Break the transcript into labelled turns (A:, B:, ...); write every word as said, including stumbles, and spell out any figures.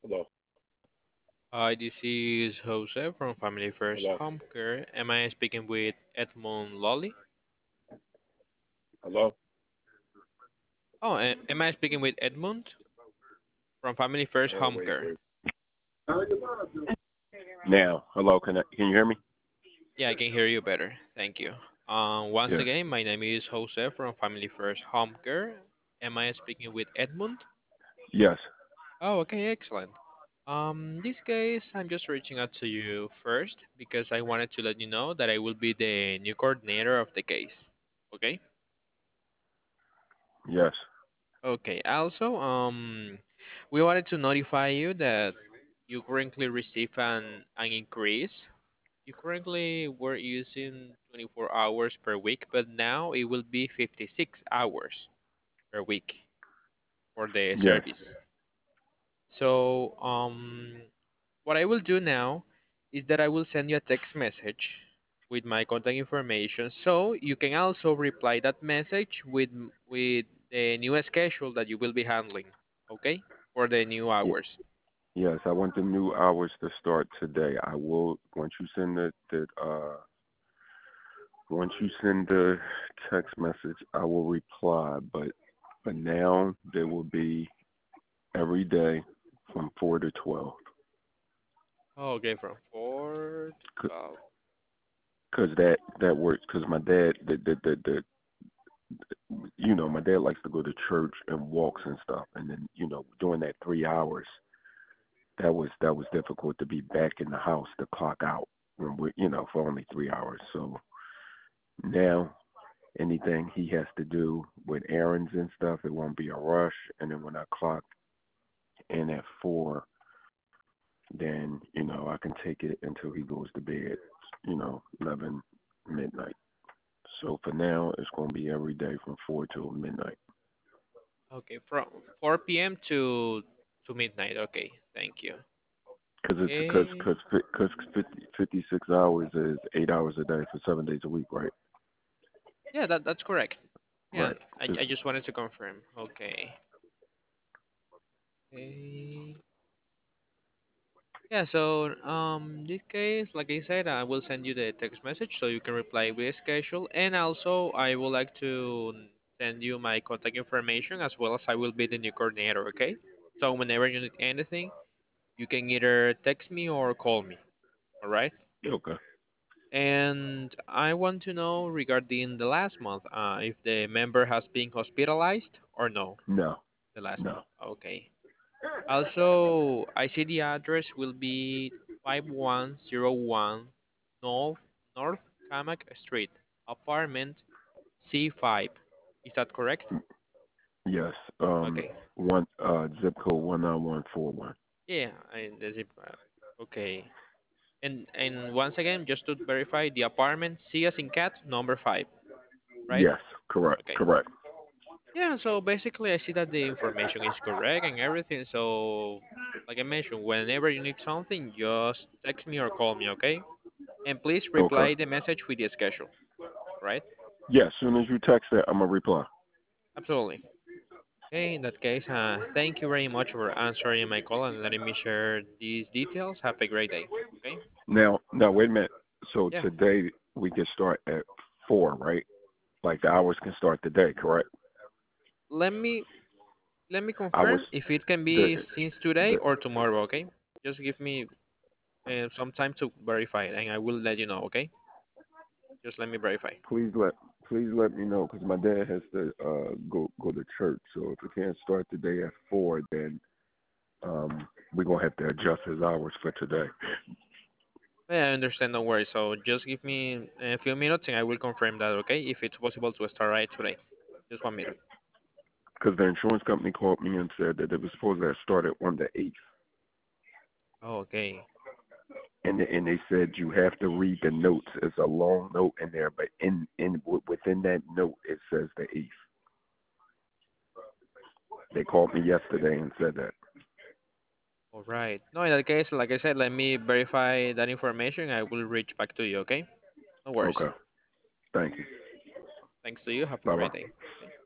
A: Hello.
B: Hi, this is Jose from Family First
A: Hello.
B: Home Care. Am I speaking with Edmund Lolly?
A: Hello.
B: Oh, a- am I speaking with Edmund from Family First
A: Uh,
B: Home
A: wait,
B: Care?
A: wait. Now, hello. Can I, can you hear me?
B: Yeah, I can hear you better. Thank you. Um, once
A: Yes.
B: again, my name is Jose from Family First Home Care. Am I speaking with Edmund?
A: Yes.
B: Oh, okay, excellent. Um, this case, I'm just reaching out to you first because I wanted to let you know that I will be the new coordinator of the case. Okay?
A: Yes.
B: Okay. Also, um, we wanted to notify you that you currently receive an an increase. You currently were using twenty-four hours per week, but now it will be fifty-six hours per week for the
A: Yes.
B: service. So, um, what I will do now is that I will send you a text message with my contact information, so you can also reply that message with with the new schedule that you will be handling, okay? For the new
A: Y-
B: hours.
A: yes. I want the new hours to start today. I will once you send the, the uh once you send the text message, I will reply. But for now, there will be every day from four to twelve.
B: Oh, okay, from four to twelve.
A: Cause that that works. Cause my dad, the the the, the you know, my dad likes to go to church and walks and stuff, and then you know, during that three hours, that was that was difficult to be back in the house to clock out when we, you know, for only three hours. So now, anything he has to do with errands and stuff, it won't be a rush. And then when I clock in at four, then you know I can take it until he goes to bed. You know, eleven midnight. So for now, it's going to be every day from four till midnight.
B: Okay, from four p m to to midnight. Okay, thank you.
A: Because it's because
B: Okay.
A: because because fifty, fifty-six hours is eight hours a day for seven days a week, right?
B: Yeah, that that's correct. Yeah,
A: Right.
B: I
A: It's
B: I just wanted to confirm. Okay. Okay. Yeah, so um this case, like I said, I will send you the text message so you can reply with a schedule. And also I would like to send you my contact information as well as I will be the new coordinator, okay? So whenever you need anything, you can either text me or call me. All right?
A: okay.
B: And I want to know regarding the last month, uh, if the member has been hospitalized or no,
A: No,
B: the last
A: no.
B: month. Okay. Also, I see the address will be five one zero one North North Kamak Street, apartment C five. Is that correct?
A: Yes. Um.
B: Okay.
A: One. Uh. Zip code one nine one four one.
B: Yeah, I, the zip. uh, Okay. And and once again, just to verify, the apartment C as in cat, number five, right?
A: Yes. Correct.
B: Okay.
A: Correct.
B: Yeah, so basically I see that the information is correct and everything. So like I mentioned, whenever you need something, just text me or call me, okay? And please
A: Okay.
B: reply the message with the schedule, right?
A: Yeah. As soon as you text it, I'm gonna reply.
B: Absolutely. Okay, in that case, uh, thank you very much for answering my call and letting me share these details. Have a great day. Okay?
A: Now. Now. Wait a minute. So
B: Yeah.
A: today we can start at four, right? Like the hours can start today, correct?
B: Let me let me
A: I was
B: confirm if it can
A: the
B: be since today
A: the.
B: or tomorrow, okay? Just give me uh, some time to verify it and I will let you know, okay? Just let me verify.
A: Please let please let me know because my dad has to uh go go to church. So if it can't start today at four, then um we're gonna have to adjust his hours for today.
B: Yeah, I understand, don't worry. So just give me a few minutes and I will confirm that, okay? If it's possible to start right today. Just one minute.
A: Because the insurance company called me and said that it was supposed to have started on the eighth,
B: Oh, okay.
A: and and they said you have to read the notes. It's a long note in there, but in in within that note it says the eighth. They called me yesterday and said that.
B: All right. No, in that case, like I said, let me verify that information. I will reach back to you, okay? No worries.
A: Okay, thank you.
B: Thanks to you. Have a
A: Bye
B: great
A: bye.
B: day. Okay.